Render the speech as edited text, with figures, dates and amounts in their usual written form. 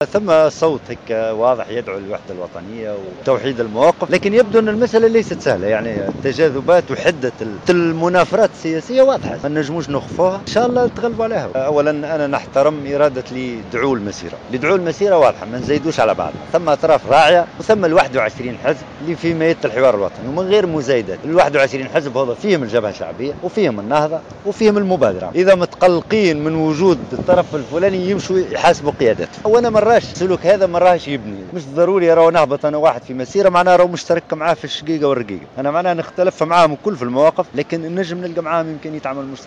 ثم صوت هيك واضح يدعو للوحدة الوطنية وتوحيد المواقف، لكن يبدو أن المسألة ليست سهلة. يعني التجاذبات وحدة المنافرات السياسية واضحة، ما نجموش نخفوها. إن شاء الله نتغلبوا عليها. أولا أنا نحترم إرادة لدعو المسيرة، لدعو المسيرة واضحة، ما نزيدوش على بعضنا. ثم أطراف راعية، وثم ال 21 حزب اللي في مية الحوار الوطني ومن غير مزايدات. ال 21 حزب هذا فيهم الجبهة الشعبية وفيهم النهضة وفيهم المبادرة. إذا متقلقين من وجود الطرف الفلاني يمشوا يحاسبوا قيادته. وانا مراش السلوك هذا مراهش يبني. مش ضروري راهو نهبط انا واحد في مسيره معناه راهو مشترك معاه في الشقيقه والرقيقه. انا معناه نختلف معاهم الكل في المواقف، لكن النجم نلقى معاهم يمكن يتعامل مشترك.